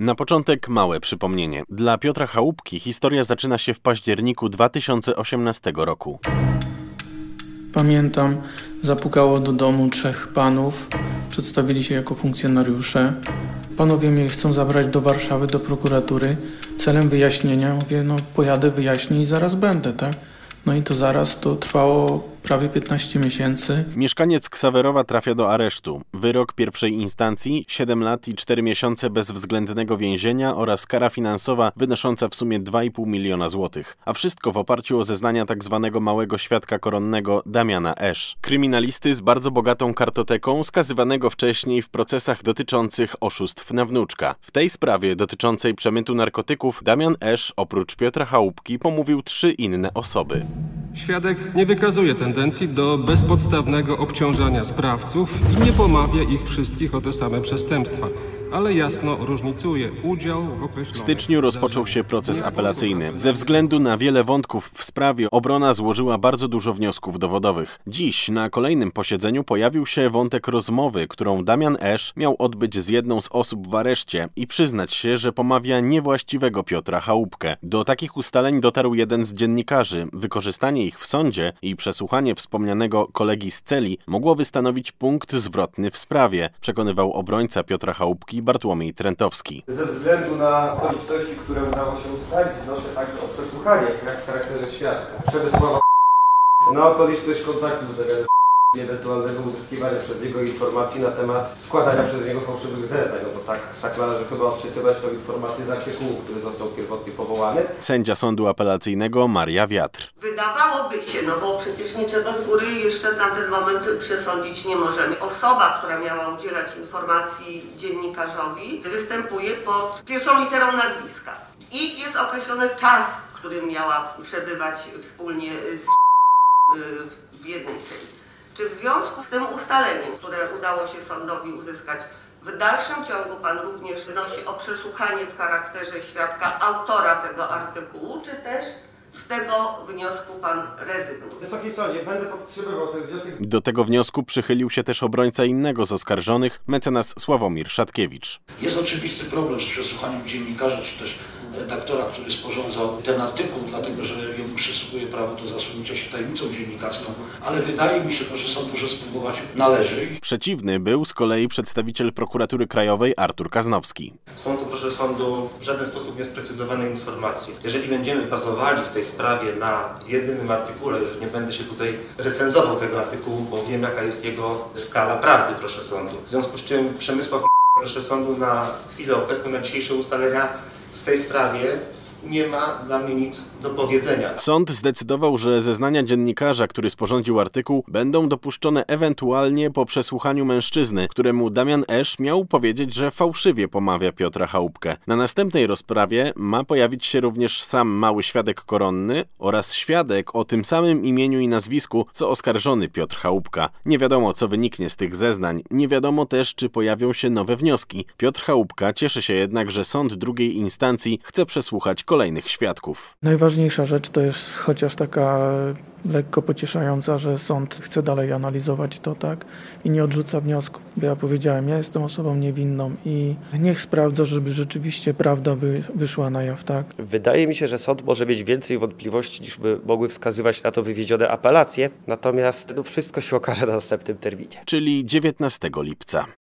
Na początek małe przypomnienie. Dla Piotra Chałupki historia zaczyna się w październiku 2018 roku. Pamiętam, zapukało do domu 3 panów, przedstawili się jako funkcjonariusze. Panowie mnie chcą zabrać do Warszawy, do prokuratury, celem wyjaśnienia. Mówię, pojadę, wyjaśnię i zaraz będę, tak? No i to zaraz, to trwało prawie 15 miesięcy. Mieszkaniec Ksawerowa trafia do aresztu. Wyrok pierwszej instancji 7 lat i 4 miesiące bezwzględnego więzienia oraz kara finansowa wynosząca w sumie 2,5 miliona złotych. A wszystko w oparciu o zeznania tzw. małego świadka koronnego Damiana Esz. Kryminalisty z bardzo bogatą kartoteką, skazywanego wcześniej w procesach dotyczących oszustw na wnuczka. W tej sprawie dotyczącej przemytu narkotyków Damian Esz oprócz Piotra Chałupki pomówił 3 inne osoby. Świadek nie wykazuje tendencji do bezpodstawnego obciążania sprawców i nie pomawia ich wszystkich o te same przestępstwa, ale jasno różnicuje udział w określonych... W styczniu rozpoczął się proces apelacyjny. Ze względu na wiele wątków w sprawie obrona złożyła bardzo dużo wniosków dowodowych. Dziś na kolejnym posiedzeniu pojawił się wątek rozmowy, którą Damian Esz miał odbyć z jedną z osób w areszcie i przyznać się, że pomawia niewłaściwego Piotra Chałupkę. Do takich ustaleń dotarł jeden z dziennikarzy. Wykorzystanie ich w sądzie i przesłuchanie wspomnianego kolegi z celi mogłoby stanowić punkt zwrotny w sprawie, przekonywał obrońca Piotra Chałupki Bartłomiej Trentowski. Ze względu na okoliczności, które udało się ustalić, wnoszę także o przesłuchanie w charakterze świadka Przemysława na okoliczność kontaktu z ewentualnego uzyskiwania przez niego informacji na temat składania przez niego fałszywych zeznań, bo tak należy chyba odczytywać tę informację z artykułu, który został pierwotnie powołany. Sędzia Sądu Apelacyjnego Maria Wiatr. Wydawałoby się, bo przecież niczego z góry jeszcze na ten moment przesądzić nie możemy. Osoba, która miała udzielać informacji dziennikarzowi, występuje pod pierwszą literą nazwiska. I jest określony czas, w którym miała przebywać wspólnie w jednej celi. Czy w związku z tym ustaleniem, które udało się sądowi uzyskać, w dalszym ciągu Pan również wnosi o przesłuchanie w charakterze świadka autora tego artykułu, czy też z tego wniosku Pan rezygnuje? Wysoki Sądzie, będę podtrzymywał ten wniosek. Do tego wniosku przychylił się też obrońca innego z oskarżonych, mecenas Sławomir Szatkiewicz. Jest oczywisty problem z przesłuchaniem dziennikarza, czy też redaktora, który sporządzał ten artykuł, dlatego że jemu przysługuje prawo do zasłonięcia się tajemnicą dziennikarską, ale wydaje mi się, proszę sądu, że spróbować należy. Przeciwny był z kolei przedstawiciel prokuratury krajowej Artur Kaznowski. Są to, proszę sądu, w żaden sposób niesprecyzowane informacje. Jeżeli będziemy bazowali w tej sprawie na jedynym artykule, już nie będę się tutaj recenzował tego artykułu, bo wiem, jaka jest jego skala prawdy, proszę sądu. W związku z czym Przemysław, proszę sądu, na chwilę obecną, na dzisiejsze ustalenia w tej sprawie nie ma dla mnie nic do powiedzenia. Sąd zdecydował, że zeznania dziennikarza, który sporządził artykuł, będą dopuszczone ewentualnie po przesłuchaniu mężczyzny, któremu Damian Esz miał powiedzieć, że fałszywie pomawia Piotra Chałupkę. Na następnej rozprawie ma pojawić się również sam mały świadek koronny oraz świadek o tym samym imieniu i nazwisku, co oskarżony Piotr Chałupka. Nie wiadomo, co wyniknie z tych zeznań. Nie wiadomo też, czy pojawią się nowe wnioski. Piotr Chałupka cieszy się jednak, że sąd drugiej instancji chce przesłuchać kolejnych świadków. Najważniejsza rzecz to jest chociaż taka lekko pocieszająca, że sąd chce dalej analizować to, tak? I nie odrzuca wniosku. Bo ja powiedziałem, ja jestem osobą niewinną i niech sprawdza, żeby rzeczywiście prawda wyszła na jaw, tak? Wydaje mi się, że sąd może mieć więcej wątpliwości, niż by mogły wskazywać na to wywiedzione apelacje. Natomiast wszystko się okaże na następnym terminie. Czyli 19 lipca.